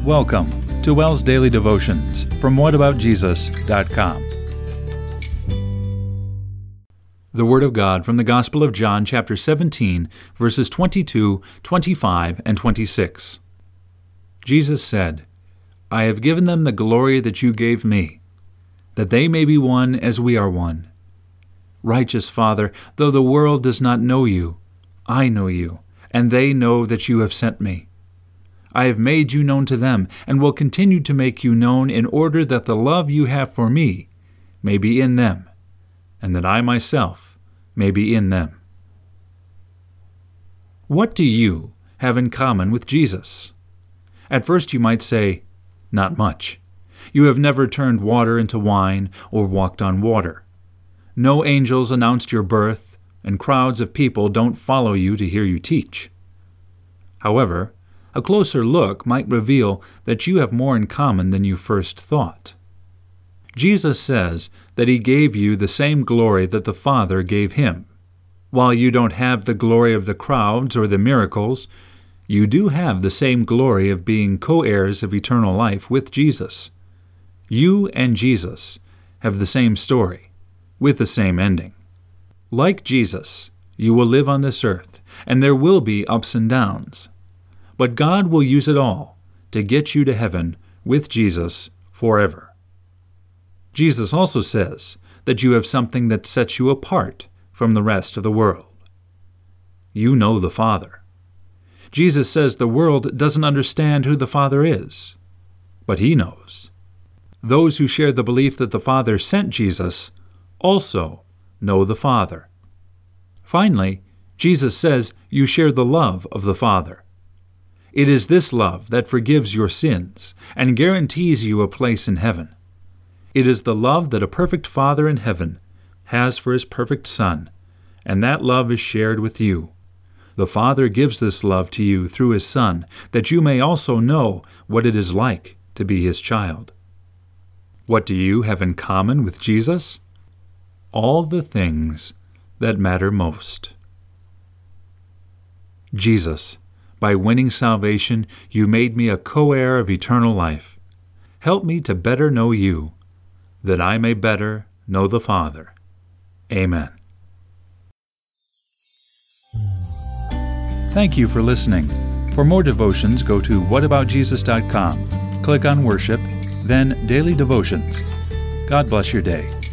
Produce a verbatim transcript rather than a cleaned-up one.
Welcome to WELS Daily Devotions from what about jesus dot com. The Word of God from the Gospel of John, chapter seventeen, verses twenty-two, twenty-five, and twenty-six. Jesus said, "I have given them the glory that you gave me, that they may be one as we are one. Righteous Father, though the world does not know you, I know you, and they know that you have sent me. I have made you known to them, and will continue to make you known in order that the love you have for me may be in them, and that I myself may be in them." What do you have in common with Jesus? At first you might say, not much. You have never turned water into wine or walked on water. No angels announced your birth, and crowds of people don't follow you to hear you teach. However, a closer look might reveal that you have more in common than you first thought. Jesus says that He gave you the same glory that the Father gave Him. While you don't have the glory of the crowds or the miracles, you do have the same glory of being co-heirs of eternal life with Jesus. You and Jesus have the same story, with the same ending. Like Jesus, you will live on this earth, and there will be ups and downs. But God will use it all to get you to heaven with Jesus forever. Jesus also says that you have something that sets you apart from the rest of the world. You know the Father. Jesus says the world doesn't understand who the Father is, but He knows. Those who share the belief that the Father sent Jesus also know the Father. Finally, Jesus says you share the love of the Father. It is this love that forgives your sins and guarantees you a place in heaven. It is the love that a perfect Father in heaven has for His perfect Son, and that love is shared with you. The Father gives this love to you through His Son, that you may also know what it is like to be His child. What do you have in common with Jesus? All the things that matter most. Jesus, by winning salvation, you made me a co-heir of eternal life. Help me to better know you, that I may better know the Father. Amen. Thank you for listening. For more devotions, go to what about jesus dot com. Click on Worship, then Daily Devotions. God bless your day.